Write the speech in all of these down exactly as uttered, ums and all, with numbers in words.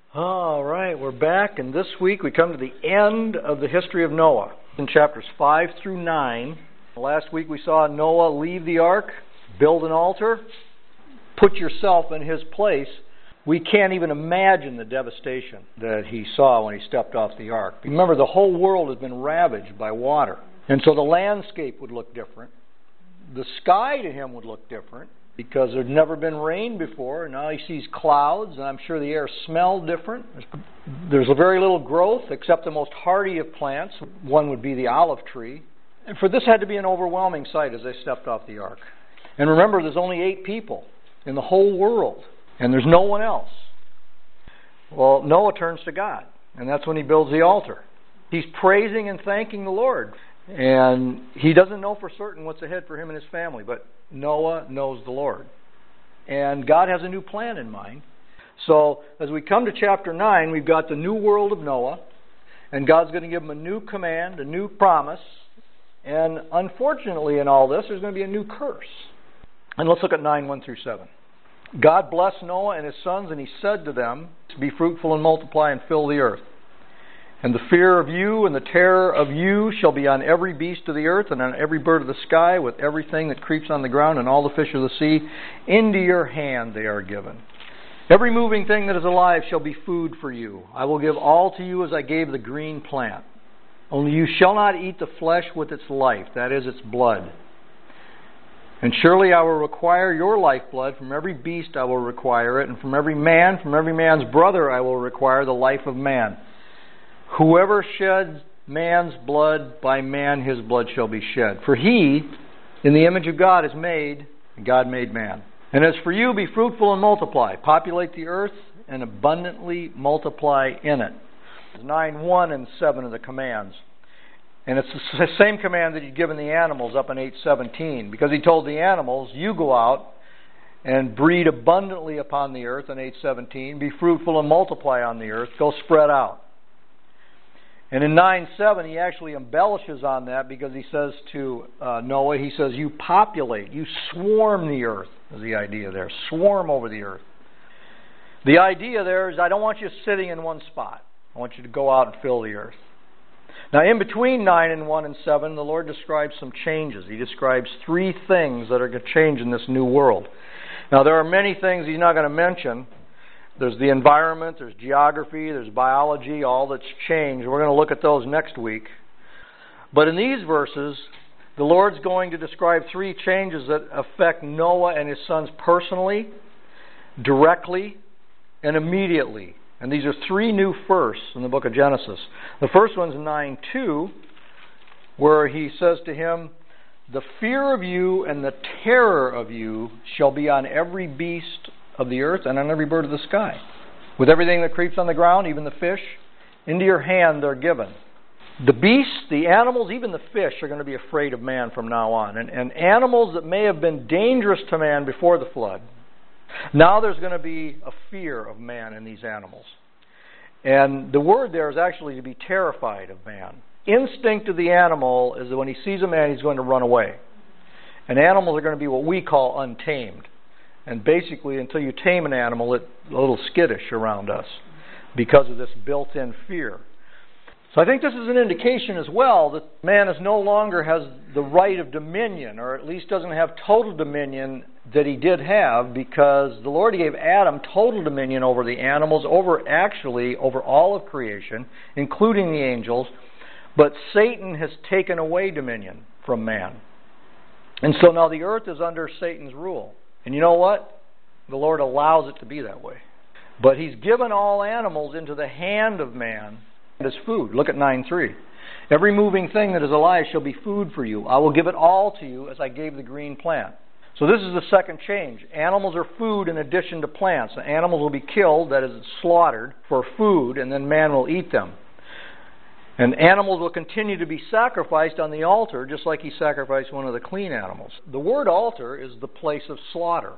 All right, we're back, and this week we come to the end of the history of Noah in chapters five through nine. Last week we saw Noah leave the ark, build an altar, put yourself in his place. We can't even imagine the devastation that he saw when he stepped off the ark. Remember, the whole world has been ravaged by water, and so the landscape would look different. The sky to him would look different, because there'd never been rain before, and now he sees clouds, and I'm sure the air smelled different. There's a very little growth, except the most hardy of plants. One would be the olive tree. And for this had to be an overwhelming sight as they stepped off the ark. And remember, there's only eight people in the whole world, and there's no one else. Well, Noah turns to God, and that's when he builds the altar. He's praising and thanking the Lord. And he doesn't know for certain what's ahead for him and his family, but Noah knows the Lord. And God has a new plan in mind. So as we come to chapter nine, we've got the new world of Noah, and God's going to give him a new command, a new promise. And unfortunately in all this, there's going to be a new curse. And let's look at nine, one through seven. God blessed Noah and his sons, and he said to them, "Be fruitful and multiply and fill the earth. And the fear of you and the terror of you shall be on every beast of the earth and on every bird of the sky, with everything that creeps on the ground and all the fish of the sea. Into your hand they are given. Every moving thing that is alive shall be food for you. I will give all to you as I gave the green plant. Only you shall not eat the flesh with its life, that is, its blood. And surely I will require your lifeblood. From every beast I will require it, and from every man, from every man's brother I will require the life of man. Whoever sheds man's blood, by man his blood shall be shed. For he, in the image of God, is made, and God made man. And as for you, be fruitful and multiply. Populate the earth and abundantly multiply in it." nine, one and seven are the commands. And it's the same command that he'd given the animals up in eight seventeen. Because he told the animals, "You go out and breed abundantly upon the earth," in eight seventeen. "Be fruitful and multiply on the earth. Go spread out." And in nine seven, he actually embellishes on that, because he says to uh, Noah, he says, "You populate, you swarm the earth," is the idea there. Swarm over the earth. The idea there is, I don't want you sitting in one spot. I want you to go out and fill the earth. Now, in between nine and one and seven, the Lord describes some changes. He describes three things that are going to change in this new world. Now, there are many things he's not going to mention. There's the environment, there's geography, there's biology, all that's changed. We're going to look at those next week. But in these verses, the Lord's going to describe three changes that affect Noah and his sons personally, directly, and immediately. And these are three new firsts in the book of Genesis. The first one's nine two, where he says to him, "The fear of you and the terror of you shall be on every beast of the earth and on every bird of the sky. With everything that creeps on the ground, even the fish, into your hand they're given." The beasts, the animals, even the fish are going to be afraid of man from now on. And, and animals that may have been dangerous to man before the flood, now there's going to be a fear of man in these animals. And the word there is actually to be terrified of man. Instinct of the animal is that when he sees a man, he's going to run away. And animals are going to be what we call untamed. And basically, until you tame an animal, it's a little skittish around us because of this built-in fear. So I think this is an indication as well that man is no longer has the right of dominion, or at least doesn't have total dominion that he did have, because the Lord gave Adam total dominion over the animals, over actually over all of creation, including the angels. But Satan has taken away dominion from man. And so now the earth is under Satan's rule. And you know what? The Lord allows it to be that way. But He's given all animals into the hand of man as food. Look at nine three. "Every moving thing that is alive shall be food for you. I will give it all to you as I gave the green plant." So this is the second change. Animals are food in addition to plants. The animals will be killed, that is, slaughtered, for food, and then man will eat them. And animals will continue to be sacrificed on the altar, just like he sacrificed one of the clean animals. The word altar is the place of slaughter.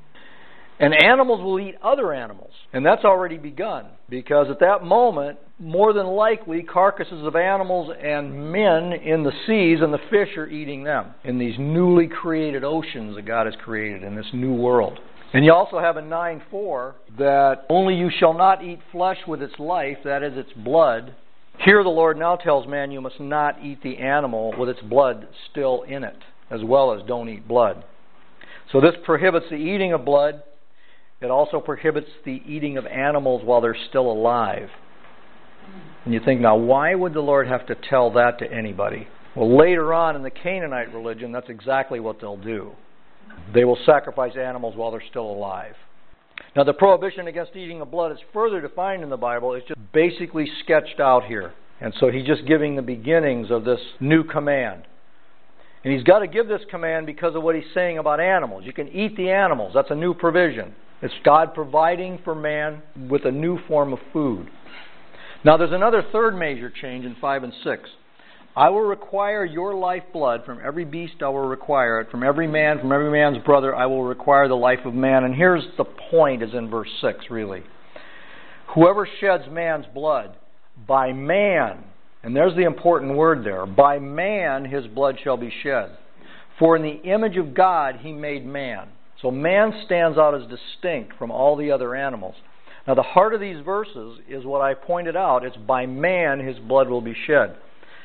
And animals will eat other animals. And that's already begun. Because at that moment, more than likely, carcasses of animals and men in the seas and the fish are eating them in these newly created oceans that God has created in this new world. And you also have in nine four that only you shall not eat flesh with its life, that is its blood. Here the Lord now tells man you must not eat the animal with its blood still in it, as well as don't eat blood. So this prohibits the eating of blood. It also prohibits the eating of animals while they're still alive. And you think, now why would the Lord have to tell that to anybody? Well, later on in the Canaanite religion, that's exactly what they'll do. They will sacrifice animals while they're still alive. Now the prohibition against eating of blood is further defined in the Bible. It's just basically sketched out here. And so he's just giving the beginnings of this new command. And he's got to give this command because of what he's saying about animals. You can eat the animals. That's a new provision. It's God providing for man with a new form of food. Now there's another third major change in five and six. I will require your lifeblood from every beast. I will require it from every man, from every man's brother. I will require the life of man. And here's the point, is in verse six, really. Whoever sheds man's blood, by man, and there's the important word there, by man his blood shall be shed. For in the image of God he made man. So man stands out as distinct from all the other animals. Now the heart of these verses is what I pointed out. It's by man his blood will be shed.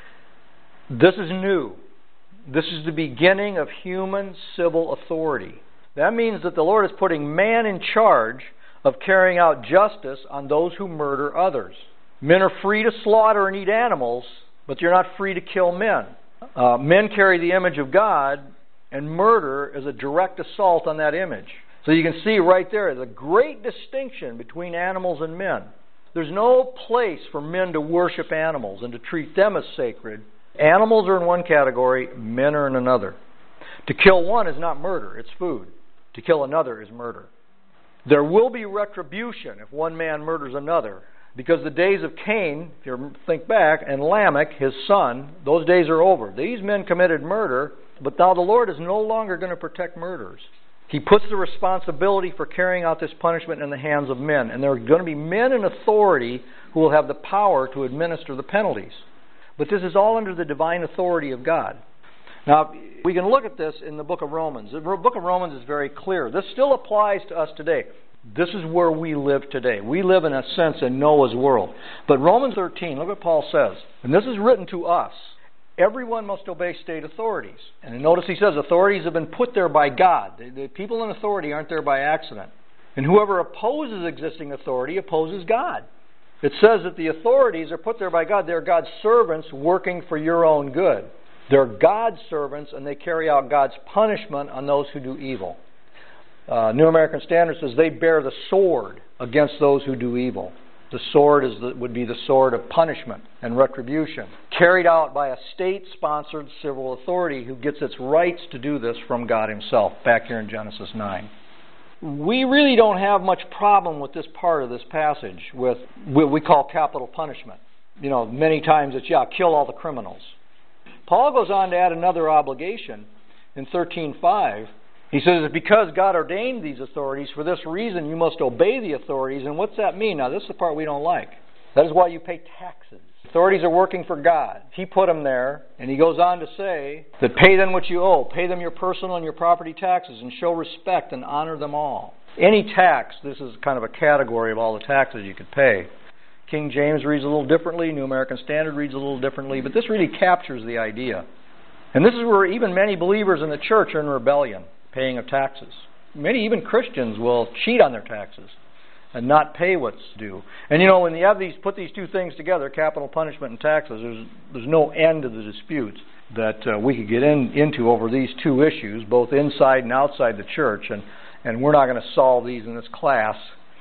This is new. This is the beginning of human civil authority. That means that the Lord is putting man in charge of carrying out justice on those who murder others. Men are free to slaughter and eat animals, but you're not free to kill men. Uh, men carry the image of God, and murder is a direct assault on that image. So you can see right there the great distinction between animals and men. There's no place for men to worship animals and to treat them as sacred. Animals are in one category, men are in another. To kill one is not murder, it's food. To kill another is murder. There will be retribution if one man murders another, because the days of Cain, if you think back, and Lamech, his son, those days are over. These men committed murder, but now the Lord is no longer going to protect murderers. He puts the responsibility for carrying out this punishment in the hands of men, and there are going to be men in authority who will have the power to administer the penalties. But this is all under the divine authority of God. Now, we can look at this in the book of Romans. The book of Romans is very clear. This still applies to us today. This is where we live today. We live, in a sense, in Noah's world. But Romans thirteen, look what Paul says. And this is written to us. Everyone must obey state authorities. And notice he says authorities have been put there by God. The, the people in authority aren't there by accident. And whoever opposes existing authority opposes God. It says that the authorities are put there by God. They're God's servants working for your own good. They're God's servants, and they carry out God's punishment on those who do evil. Uh, New American Standard says they bear the sword against those who do evil. The sword is the, would be the sword of punishment and retribution, carried out by a state-sponsored civil authority who gets its rights to do this from God himself, back here in Genesis nine. We really don't have much problem with this part of this passage, with what we call capital punishment. You know, many times it's, yeah, kill all the criminals. Paul goes on to add another obligation in thirteen five. He says, because God ordained these authorities, for this reason you must obey the authorities. And what's that mean? Now, this is the part we don't like. That is why you pay taxes. Authorities are working for God. He put them there, and he goes on to say that pay them what you owe. Pay them your personal and your property taxes, and show respect and honor them all. Any tax, this is kind of a category of all the taxes you could pay. King James reads a little differently. New American Standard reads a little differently. But this really captures the idea. And this is where even many believers in the church are in rebellion, paying of taxes. Many, even Christians, will cheat on their taxes and not pay what's due. And you know, when you have these, put these two things together, capital punishment and taxes, there's there's no end to the disputes that uh, we could get in, into over these two issues, both inside and outside the church. And, and we're not going to solve these in this class,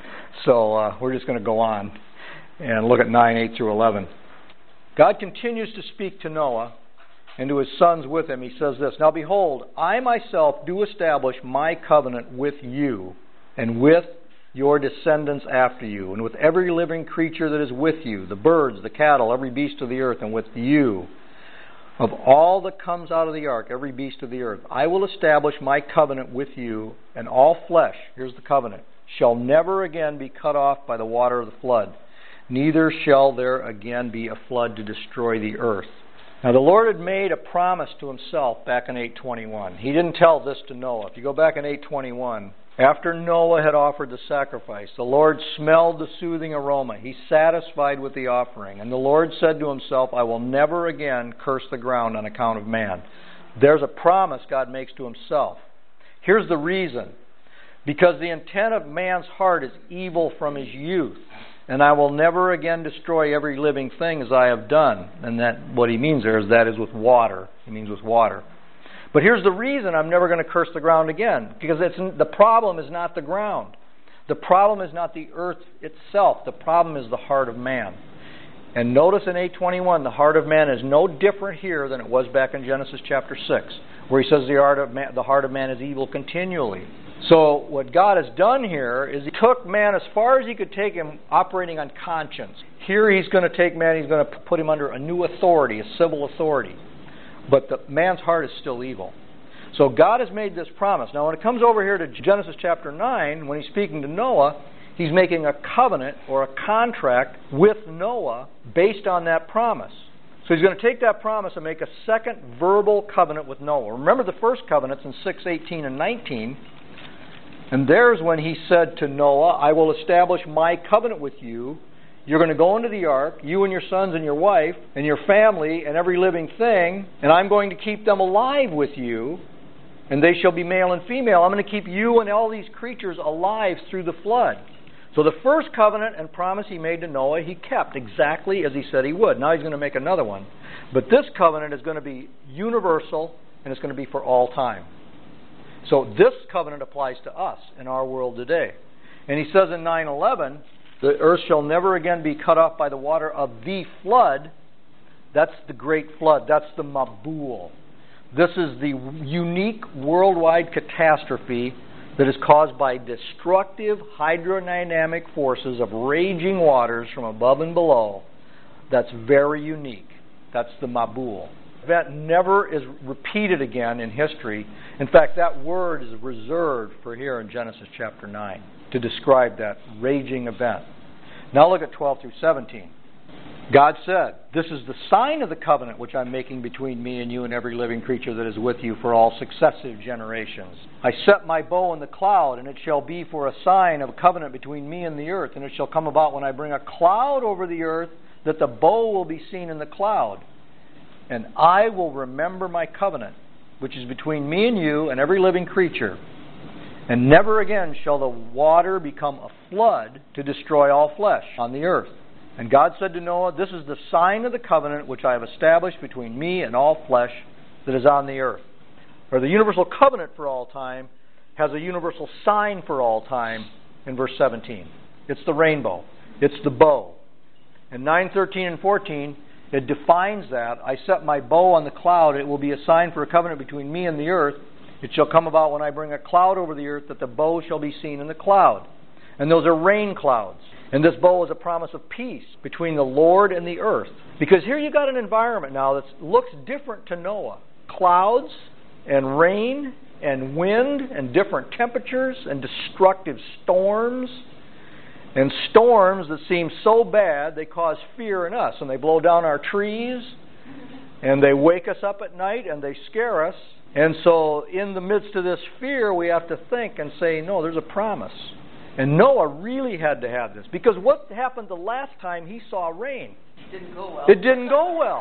so uh, we're just going to go on and look at nine, eight through eleven. God continues to speak to Noah and to his sons with him. He says this, now behold, I myself do establish my covenant with you and with your descendants after you, and with every living creature that is with you, the birds, the cattle, every beast of the earth, and with you. Of all that comes out of the ark, every beast of the earth, I will establish my covenant with you, and all flesh, here's the covenant, shall never again be cut off by the water of the flood. Neither shall there again be a flood to destroy the earth. Now the Lord had made a promise to himself back in eight twenty-one. He didn't tell this to Noah. If you go back in eight twenty-one, After Noah had offered the sacrifice, the Lord smelled the soothing aroma. He's satisfied with the offering. And the Lord said to himself, I will never again curse the ground on account of man. There's a promise God makes to himself. Here's the reason. Because the intent of man's heart is evil from his youth. And I will never again destroy every living thing as I have done. And that what he means there is that is with water. He means with water. But here's the reason I'm never going to curse the ground again. Because it's, the problem is not the ground. The problem is not the earth itself. The problem is the heart of man. And notice in eight twenty-one, the heart of man is no different here than it was back in Genesis chapter six, where he says the heart of man, the heart of man is evil continually. So what God has done here is he took man as far as he could take him operating on conscience. Here he's going to take man, he's going to put him under a new authority, a civil authority. But the man's heart is still evil. So God has made this promise. Now when it comes over here to Genesis chapter nine, when he's speaking to Noah, he's making a covenant or a contract with Noah based on that promise. So he's going to take that promise and make a second verbal covenant with Noah. Remember the first covenant's in six eighteen and nineteen. And there's when he said to Noah, I will establish my covenant with you. You're going to go into the ark, you and your sons and your wife and your family and every living thing, and I'm going to keep them alive with you, and they shall be male and female. I'm going to keep you and all these creatures alive through the flood. So the first covenant and promise he made to Noah, he kept exactly as he said he would. Now he's going to make another one. But this covenant is going to be universal, and it's going to be for all time. So this covenant applies to us in our world today. And he says in nine eleven, the earth shall never again be cut off by the water of the flood. That's the great flood. That's the Mabul. This is the unique worldwide catastrophe that is caused by destructive hydrodynamic forces of raging waters from above and below. That's very unique. That's the Mabul. That never is repeated again in history. In fact, that word is reserved for here in Genesis chapter nine to describe that raging event. Now look at twelve through seventeen. God said, this is the sign of the covenant which I'm making between me and you and every living creature that is with you for all successive generations. I set my bow in the cloud, and it shall be for a sign of a covenant between me and the earth. And it shall come about when I bring a cloud over the earth that the bow will be seen in the cloud. And I will remember my covenant, which is between me and you and every living creature. And never again shall the water become a flood to destroy all flesh on the earth. And God said to Noah, this is the sign of the covenant which I have established between me and all flesh that is on the earth. Or the universal covenant for all time has a universal sign for all time in verse seventeen. It's the rainbow. It's the bow. In nine thirteen and fourteen, it defines that. I set my bow on the cloud. It will be a sign for a covenant between me and the earth. It shall come about when I bring a cloud over the earth that the bow shall be seen in the cloud. And those are rain clouds. And this bow is a promise of peace between the Lord and the earth. Because here you've got an environment now that looks different to Noah. Clouds and rain and wind and different temperatures and destructive storms. And storms that seem so bad they cause fear in us. And they blow down our trees. And they wake us up at night and they scare us. And so in the midst of this fear we have to think and say, no, there's a promise. And Noah really had to have this. Because what happened the last time he saw rain? It didn't go well. It didn't go well.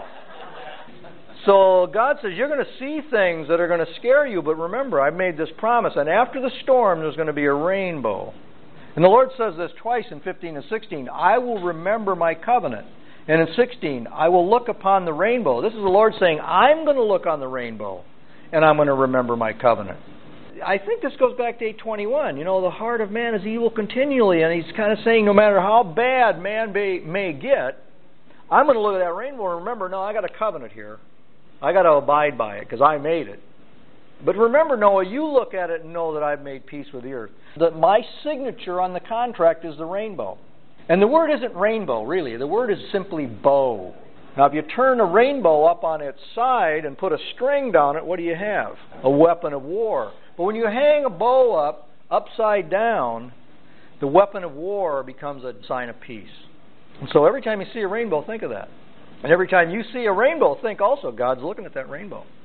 So God says, you're going to see things that are going to scare you, but remember, I made this promise. And after the storm, there's going to be a rainbow. And the Lord says this twice in fifteen and sixteen. I will remember my covenant. And in sixteen, I will look upon the rainbow. This is the Lord saying, I'm going to look on the rainbow. And I'm going to remember my covenant. I think this goes back to eight twenty-one. You know, the heart of man is evil continually. And he's kind of saying no matter how bad man may, may get, I'm going to look at that rainbow and remember, no, I got a covenant here. I got to abide by it because I made it. But remember, Noah, you look at it and know that I've made peace with the earth. That my signature on the contract is the rainbow. And the word isn't rainbow, really. The word is simply bow. Now, if you turn a rainbow up on its side and put a string down it, what do you have? A weapon of war. But when you hang a bow up, upside down, the weapon of war becomes a sign of peace. And so every time you see a rainbow, think of that. And every time you see a rainbow, think also, God's looking at that rainbow.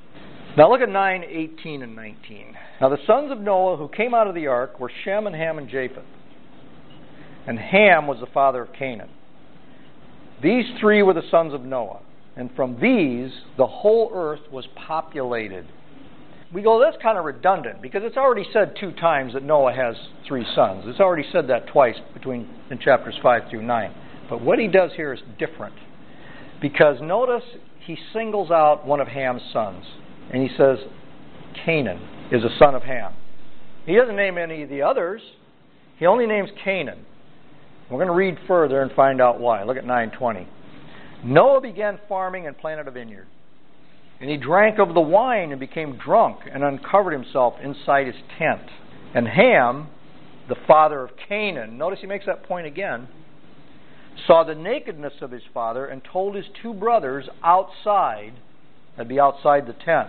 Now look at nine, eighteen, and nineteen. Now the sons of Noah who came out of the ark were Shem and Ham and Japheth. And Ham was the father of Canaan. These three were the sons of Noah. And from these, the whole earth was populated. We go, that's kind of redundant, because it's already said two times that Noah has three sons. It's already said that twice between in chapters five through nine. But what he does here is different. Because notice, he singles out one of Ham's sons. And he says, Canaan is a son of Ham. He doesn't name any of the others. He only names Canaan. We're going to read further and find out why. Look at nine twenty. Noah began farming and planted a vineyard. And he drank of the wine and became drunk and uncovered himself inside his tent. And Ham, the father of Canaan, notice he makes that point again, saw the nakedness of his father and told his two brothers outside, that'd be outside the tent.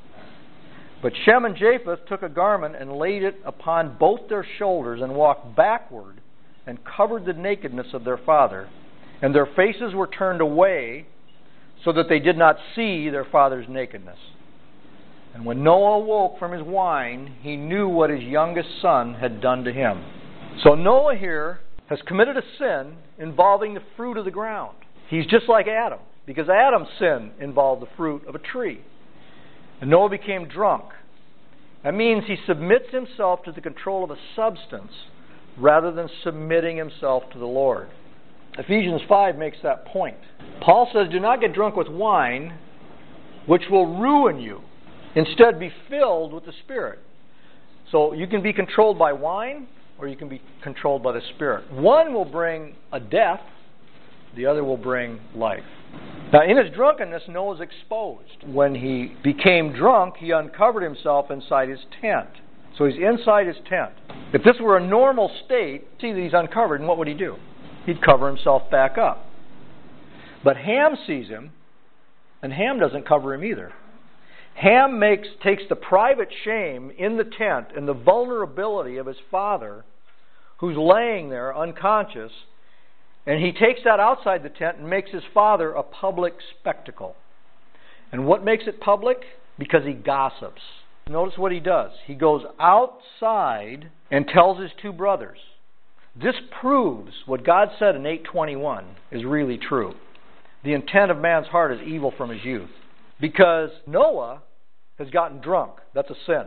But Shem and Japheth took a garment and laid it upon both their shoulders and walked backward and covered the nakedness of their father. And their faces were turned away so that they did not see their father's nakedness. And when Noah awoke from his wine, he knew what his youngest son had done to him. So Noah here has committed a sin involving the fruit of the ground. He's just like Adam, because Adam's sin involved the fruit of a tree. And Noah became drunk. That means he submits himself to the control of a substance rather than submitting himself to the Lord. Ephesians five makes that point. Paul says, do not get drunk with wine, which will ruin you. Instead, be filled with the Spirit. So you can be controlled by wine, or you can be controlled by the Spirit. One will bring a death, the other will bring life. Now, in his drunkenness, Noah was exposed. When he became drunk, he uncovered himself inside his tent. So he's inside his tent. If this were a normal state, see that he's uncovered, and what would he do? He'd cover himself back up. But Ham sees him, and Ham doesn't cover him either. Ham makes takes the private shame in the tent and the vulnerability of his father, who's laying there unconscious, and he takes that outside the tent and makes his father a public spectacle. And what makes it public? Because he gossips. Notice what he does. He goes outside and tells his two brothers. This proves what God said in eight twenty-one is really true. The intent of man's heart is evil from his youth. Because Noah has gotten drunk. That's a sin.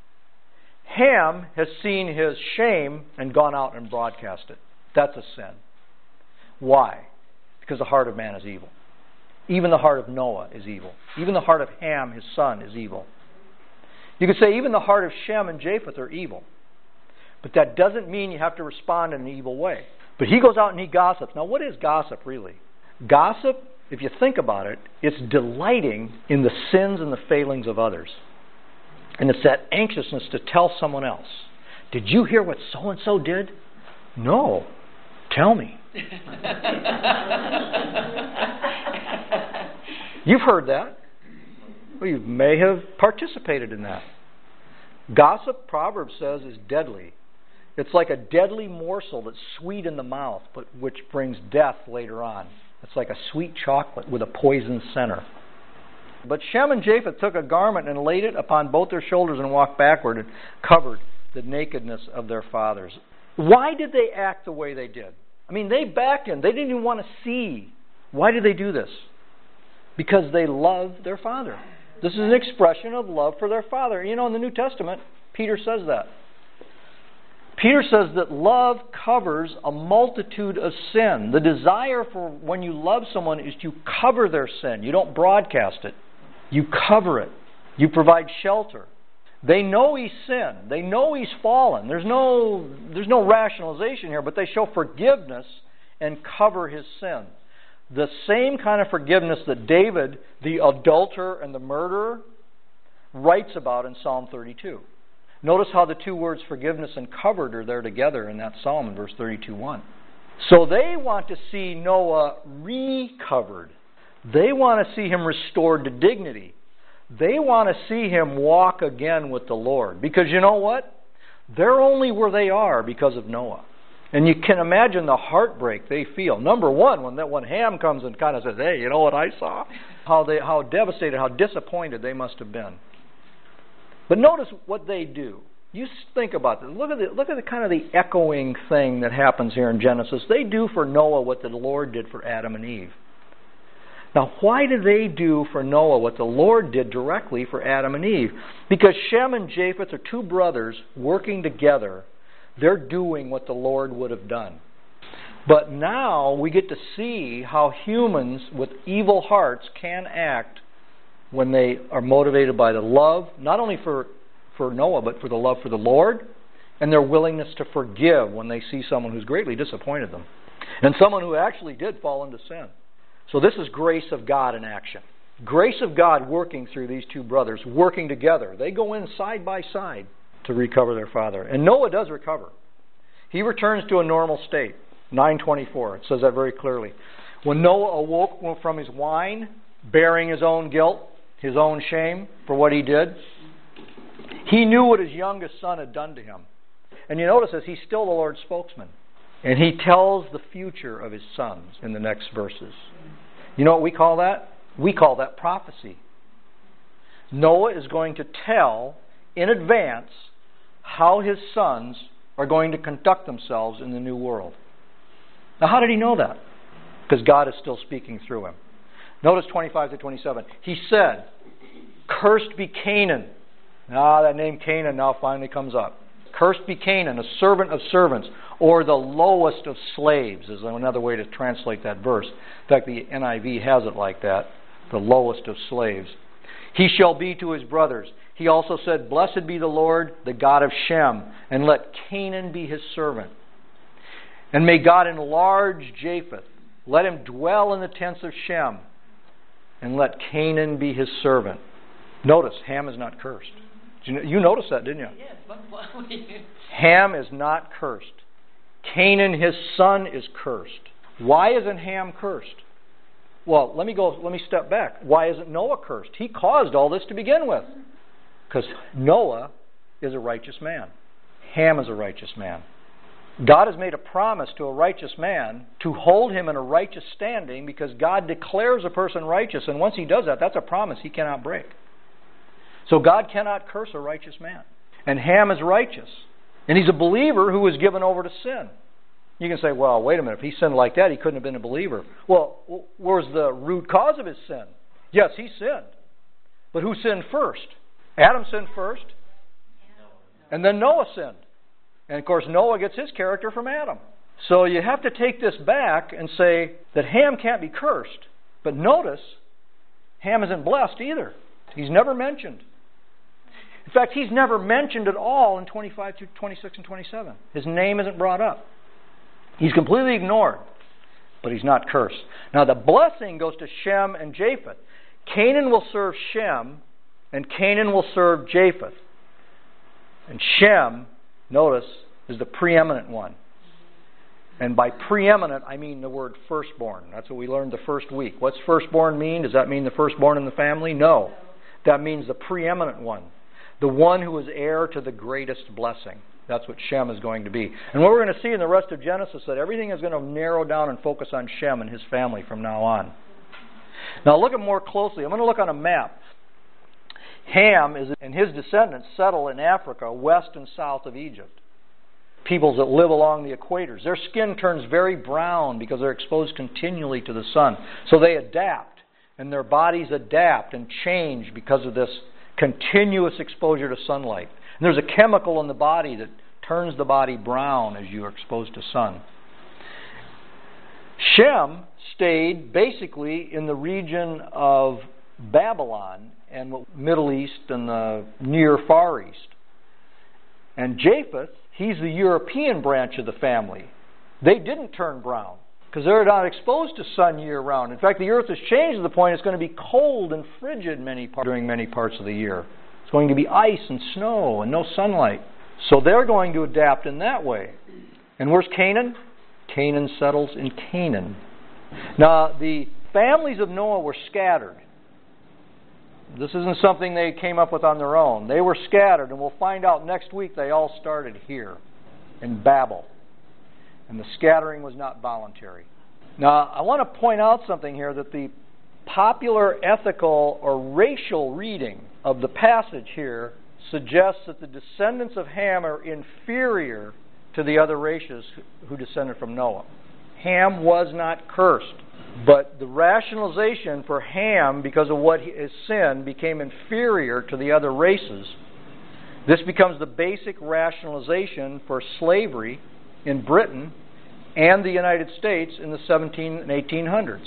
Ham has seen his shame and gone out and broadcast it. That's a sin. Why? Because the heart of man is evil. Even the heart of Noah is evil. Even the heart of Ham, his son, is evil. You could say even the heart of Shem and Japheth are evil. But that doesn't mean you have to respond in an evil way. But he goes out and he gossips. Now, what is gossip really? Gossip, if you think about it, it's delighting in the sins and the failings of others. And it's that anxiousness to tell someone else. Did you hear what so-and-so did? No. Tell me. You've heard that. Well, you may have participated in that. Gossip, Proverbs says, is deadly. It's like a deadly morsel that's sweet in the mouth, but which brings death later on. It's like a sweet chocolate with a poison center. But Shem and Japheth took a garment and laid it upon both their shoulders and walked backward and covered the nakedness of their fathers. Why did they act the way they did? I mean, they backed in. They didn't even want to see. Why did they do this? Because they loved their father. This is an expression of love for their father. You know, in the New Testament, Peter says that. Peter says that love covers a multitude of sin. The desire for when you love someone is to cover their sin. You don't broadcast it. You cover it. You provide shelter. They know he's sinned. They know he's fallen. There's no, there's no rationalization here, but they show forgiveness and cover his sin. The same kind of forgiveness that David, the adulterer and the murderer, writes about in Psalm thirty-two. Notice how the two words forgiveness and covered are there together in that psalm in verse thirty-two one. So they want to see Noah recovered. They want to see him restored to dignity. They want to see him walk again with the Lord. Because you know what? They're only where they are because of Noah. And you can imagine the heartbreak they feel. Number one, when that when Ham comes and kind of says, hey, you know what I saw? How they how devastated, how disappointed they must have been. But notice what they do. You think about this. Look at the, look at the kind of the echoing thing that happens here in Genesis. They do for Noah what the Lord did for Adam and Eve. Now, why do they do for Noah what the Lord did directly for Adam and Eve? Because Shem and Japheth are two brothers working together. They're doing what the Lord would have done. But now we get to see how humans with evil hearts can act when they are motivated by the love, not only for, for Noah, but for the love for the Lord, and their willingness to forgive when they see someone who's greatly disappointed them, and someone who actually did fall into sin. So this is grace of God in action. Grace of God working through these two brothers, working together. They go in side by side to recover their father. And Noah does recover. He returns to a normal state. nine twenty-four, it says that very clearly. When Noah awoke from his wine, bearing his own guilt, his own shame for what he did, he knew what his youngest son had done to him. And you notice this, he's still the Lord's spokesman. And he tells the future of his sons in the next verses. You know what we call that? We call that prophecy. Noah is going to tell in advance how his sons are going to conduct themselves in the new world. Now, how did he know that? Because God is still speaking through him. Notice twenty-five to twenty-seven. He said, "Cursed be Canaan." Ah, that name Canaan now finally comes up. "Cursed be Canaan, a servant of servants," or the lowest of slaves is another way to translate that verse. In fact, the N I V has it like that, the lowest of slaves. "He shall be to his brothers." He also said, "Blessed be the Lord, the God of Shem, and let Canaan be his servant. And may God enlarge Japheth. Let him dwell in the tents of Shem, and let Canaan be his servant." Notice, Ham is not cursed. You, you noticed that, didn't you? Yes, but why? Ham is not cursed. Canaan, his son, is cursed. Why isn't Ham cursed? Well, let me go. Let me step back. Why isn't Noah cursed? He caused all this to begin with. Because Noah is a righteous man. Ham is a righteous man. God has made a promise to a righteous man to hold him in a righteous standing because God declares a person righteous, and once he does that, that's a promise he cannot break. So God cannot curse a righteous man. And Ham is righteous. And he's a believer who was given over to sin. You can say, well, wait a minute, if he sinned like that, he couldn't have been a believer. Well, where's the root cause of his sin? Yes, he sinned. But who sinned first? Adam sinned first. And then Noah sinned. And of course, Noah gets his character from Adam. So you have to take this back and say that Ham can't be cursed. But notice, Ham isn't blessed either. He's never mentioned. In fact, he's never mentioned at all in twenty-five through twenty-six and twenty-seven. His name isn't brought up. He's completely ignored. But he's not cursed. Now the blessing goes to Shem and Japheth. Canaan will serve Shem, and Canaan will serve Japheth. And Shem, notice, is the preeminent one. And by preeminent, I mean the word firstborn. That's what we learned the first week. What's firstborn mean? Does that mean the firstborn in the family? No. That means the preeminent one. The one who is heir to the greatest blessing. That's what Shem is going to be. And what we're going to see in the rest of Genesis, that everything is going to narrow down and focus on Shem and his family from now on. Now look at more closely. I'm going to look on a map. Ham is, and his descendants settle in Africa, west and south of Egypt. Peoples that live along the equators. Their skin turns very brown because they're exposed continually to the sun. So they adapt, and their bodies adapt and change because of this continuous exposure to sunlight. And there's a chemical in the body that turns the body brown as you are exposed to sun. Shem stayed basically in the region of Babylon and the Middle East and the near Far East. And Japheth, he's the European branch of the family. They didn't turn brown because they're not exposed to sun year-round. In fact, the earth has changed to the point it's going to be cold and frigid many par- during many parts of the year. It's going to be ice and snow and no sunlight. So they're going to adapt in that way. And where's Canaan? Canaan settles in Canaan. Now, the families of Noah were scattered. This isn't something they came up with on their own. They were scattered, and we'll find out next week they all started here in Babel. And the scattering was not voluntary. Now, I want to point out something here, that the popular ethical or racial reading of the passage here suggests that the descendants of Ham are inferior to the other races who descended from Noah. Ham was not cursed, but the rationalization for Ham, because of what his sin, became inferior to the other races. This becomes the basic rationalization for slavery in Britain and the United States in the seventeen and eighteen hundreds.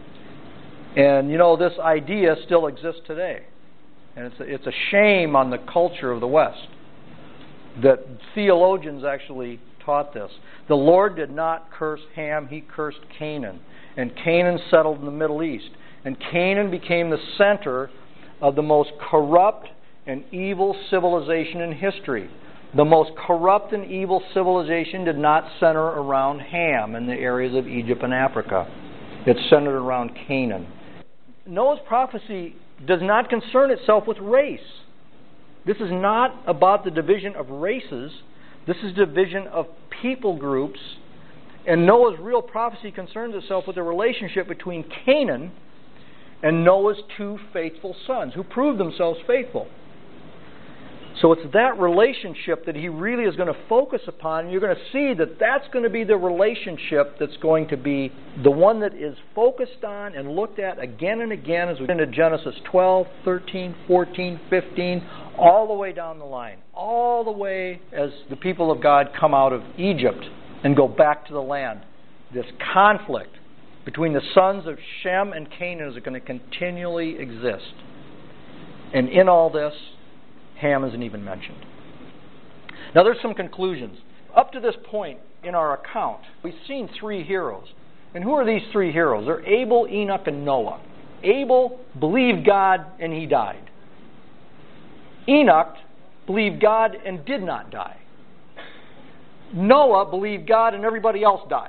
And you know, this idea still exists today. And it's a, it's a shame on the culture of the West that theologians actually taught this. The Lord did not curse Ham, He cursed Canaan. And Canaan settled in the Middle East. And Canaan became the center of the most corrupt and evil civilization in history. The most corrupt and evil civilization did not center around Ham in the areas of Egypt and Africa. It centered around Canaan. Noah's prophecy does not concern itself with race. This is not about the division of races. This is division of people groups. And Noah's real prophecy concerns itself with the relationship between Canaan and Noah's two faithful sons, who proved themselves faithful. So it's that relationship that he really is going to focus upon. And you're going to see that that's going to be the relationship that's going to be the one that is focused on and looked at again and again as we get into Genesis twelve, thirteen, fourteen, fifteen, all the way down the line. All the way as the people of God come out of Egypt and go back to the land. This conflict between the sons of Shem and Canaan is going to continually exist. And in all this, Ham isn't even mentioned. Now there's some conclusions. Up to this point in our account, we've seen three heroes. And who are these three heroes? They're Abel, Enoch, and Noah. Abel believed God and he died. Enoch believed God and did not die. Noah believed God and everybody else died.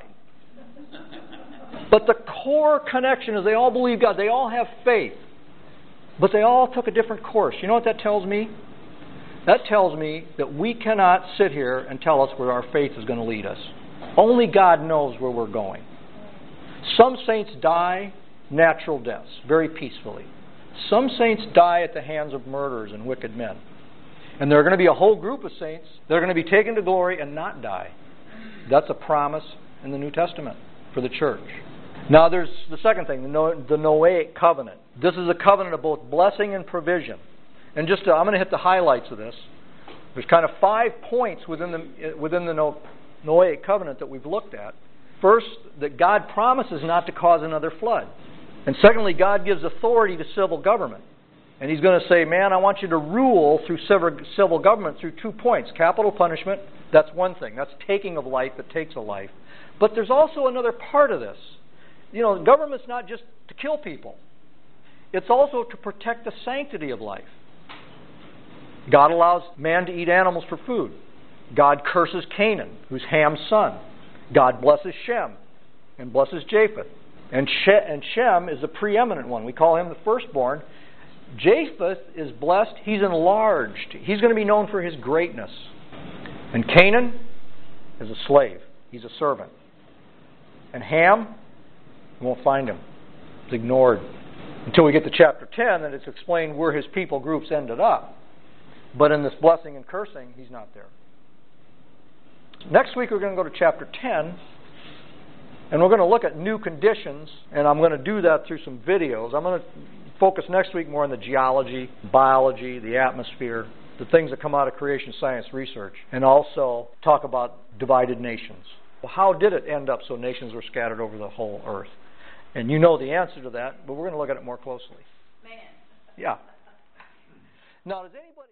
But the core connection is they all believe God. They all have faith. But they all took a different course. You know what that tells me? That tells me that we cannot sit here and tell us where our faith is going to lead us. Only God knows where we're going. Some saints die natural deaths, very peacefully. Some saints die at the hands of murderers and wicked men. And there are going to be a whole group of saints that are going to be taken to glory and not die. That's a promise in the New Testament for the church. Now there's the second thing, the, no- the Noahic covenant. This is a covenant of both blessing and provision. And just to, I'm going to hit the highlights of this. There's kind of five points within the within the no- Noahic covenant that we've looked at. First, that God promises not to cause another flood. And secondly, God gives authority to civil government. And He's going to say, man, I want you to rule through civil government through two points. Capital punishment, that's one thing. That's taking of life that takes a life. But there's also another part of this. You know, government's not just to kill people. It's also to protect the sanctity of life. God allows man to eat animals for food. God curses Canaan, who's Ham's son. God blesses Shem and blesses Japheth. And Shem is the preeminent one. We call him the firstborn. Japheth is blessed. He's enlarged. He's going to be known for his greatness. And Canaan is a slave. He's a servant. And Ham, we won't find him. It's ignored. Until we get to chapter ten, and it's explained where his people groups ended up. But in this blessing and cursing, he's not there. Next week we're going to go to chapter ten, and we're going to look at new conditions, and I'm going to do that through some videos. I'm going to focus next week more on the geology, biology, the atmosphere, the things that come out of creation science research, and also talk about divided nations. Well, how did it end up so nations were scattered over the whole earth? And you know the answer to that, but we're going to look at it more closely. Man. Yeah. Now, does anybody...